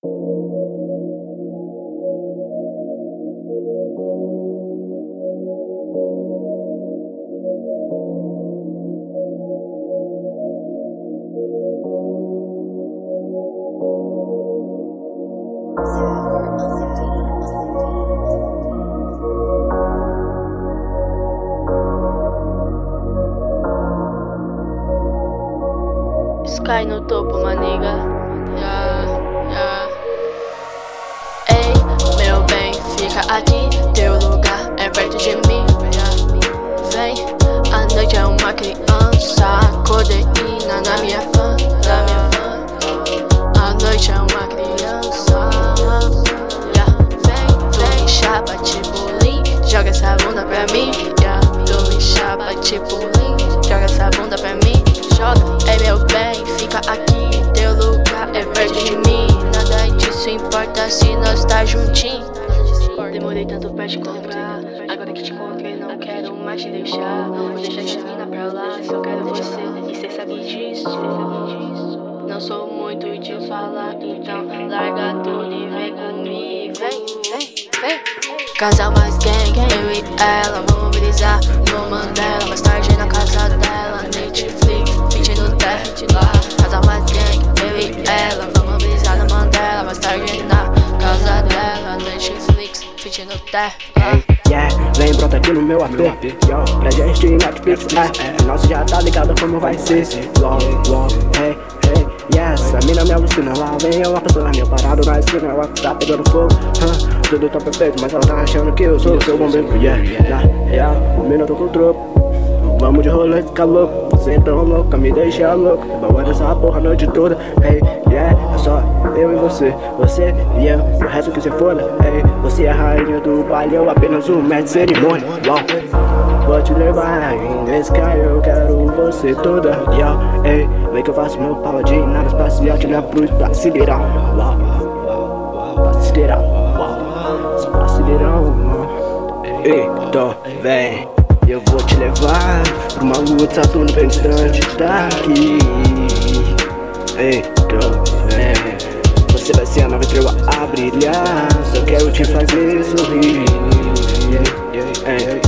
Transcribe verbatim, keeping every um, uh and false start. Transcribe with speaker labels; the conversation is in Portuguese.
Speaker 1: Sky no topo, maniga. Yeah, yeah. Ei, meu bem, fica aqui. Teu lugar é perto de mim. Yeah. Vem, a noite é uma criança. Codeína na minha fã, na minha fã. A noite é uma criança. Yeah. Vem, vem, chapa tipo Lean. Joga essa bunda pra mim. Yeah. Tu me chapa tipo Lean. Joga essa bunda pra mim. Joga, é meu bem, fica aqui. Teu lugar é perto de mim. Nada disso importa se nós tá juntinho. Demorei tanto pra te encontrar. Agora que te encontrei não quero mais te deixar. Vou deixar de mina pra lá, só quero você. E cê sabe disso. Não sou muito de falar, então larga tudo e vem comigo. Vem, vem, vem. Casal mais gang, eu e ela, vamos brisar no Mandela. Mais tarde na casa dela, Netflix, pedindo teste lá. Casal mais gang, eu e ela, vamos brisar no Mandela. Mais tarde na casa dela, Netflix, pedindo teste lá.
Speaker 2: Hey, yeah, vem brota aqui no meu A P, yo, pra gente Netflix, é, é, nossa já tá ligado como vai ser. Wow, wow, hey, hey, yes, a mina me alucina, lá vem eu, a pessoa minha parado na esquina, ela tá pegando fogo, huh, tudo tá perfeito, mas ela tá achando que eu sou o seu bombeiro, yeah, yeah, yeah, a mina tô com o troco. Vamos de rolê, fica louco, você é tão louca, me deixa louco. Vamos nessa porra a noite toda, hey, yeah, é só eu e você, você e eu, o resto que você foda, hey. Você é a rainha do baile, eu apenas um mestre de cerimônia, wow. Vou te levar nesse carro, eu quero você toda, yo, hey. Vem que eu faço meu pau de nada espacial, te levo pro pra acelerar, wow. Pra acelerar, wow. Só pra acelerar, eita, vem. Eu vou te levar pra uma lua de Saturno bem distante daqui. Então, é, você vai ser a nova estrela a brilhar. Só quero te fazer sorrir. Yeah, yeah, yeah.